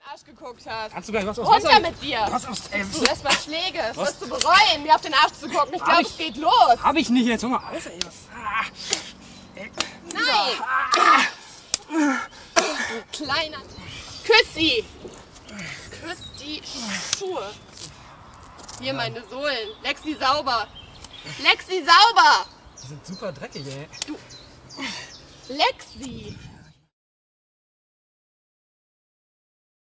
Arsch geguckt hast. Kannst du gleich was aufs Runter Messer? mit dir. Was aufs Du lässt mal Schläge. Das wirst du bereuen, mir auf den Arsch zu gucken. Ich glaube, es geht los. Hab ich nicht, jetzt hör mal auf, ey. Nein. Du kleiner... Küss sie. Küss die Schuhe. Hier meine Sohlen. Leck sie sauber. Leck sie sauber. Die sind super dreckig, ey. Leck sie.